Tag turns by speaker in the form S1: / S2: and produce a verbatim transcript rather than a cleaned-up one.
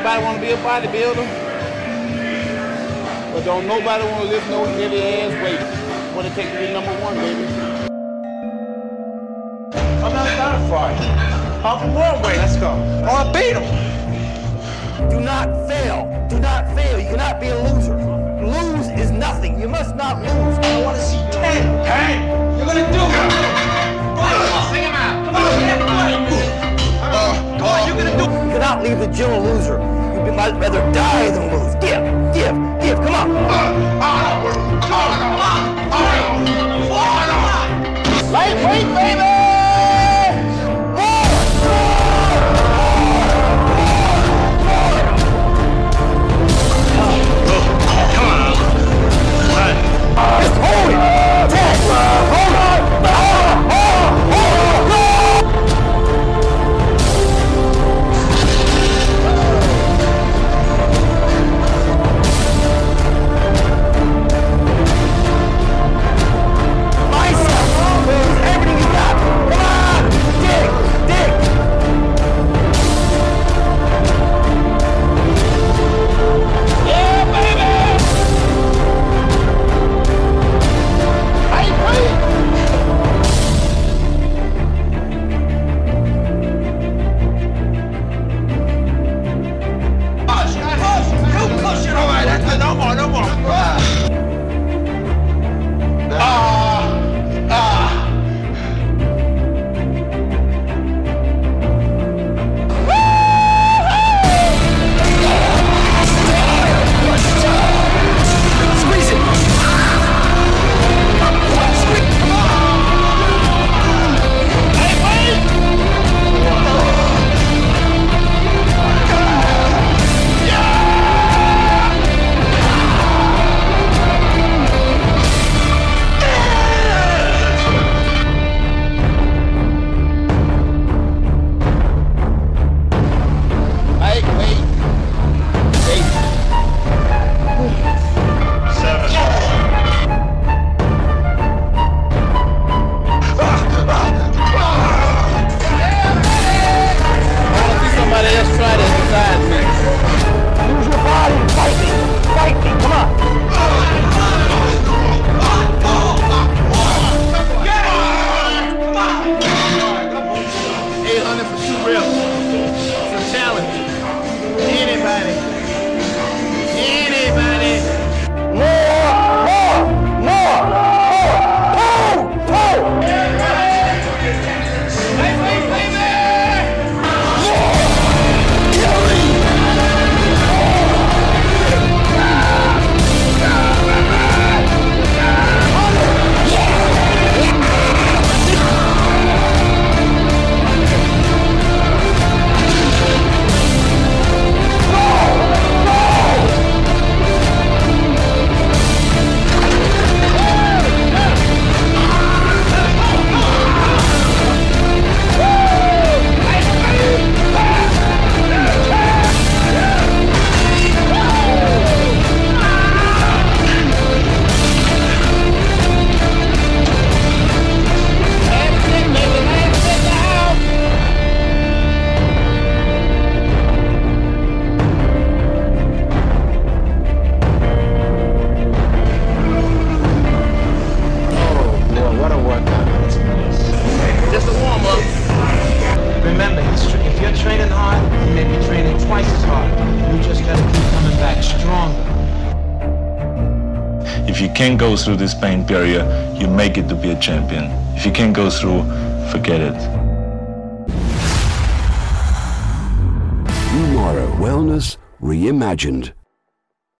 S1: Everybody want to be a bodybuilder, but don't nobody want to lift no heavy ass weight. What it take to be number one, baby.
S2: I'm not done fight. Up one way, let's go. Or I beat him.
S3: Do not fail. Do not fail. You cannot be a loser. Lose is nothing. You must not lose.
S2: I want to see ten. Ten. You're gonna do it. Sing him out. Come on, everybody. Uh, Come on, you're gonna do it.
S3: You cannot leave the gym a loser. You might rather die than lose. Give, give, give. Come on. Lightweight, baby. Just hold it! Ten! Hold on! Hold on! Hold on! Go! Myself! Lose everything you got! Come on! Dig! Dig! Yeah, baby!
S2: No more, no more. Ah, ah.
S3: Squeeze it!
S4: If you can't go through this pain barrier, you make it to be a champion. If you can't go through, forget it.
S5: Tomorrow Wellness Reimagined.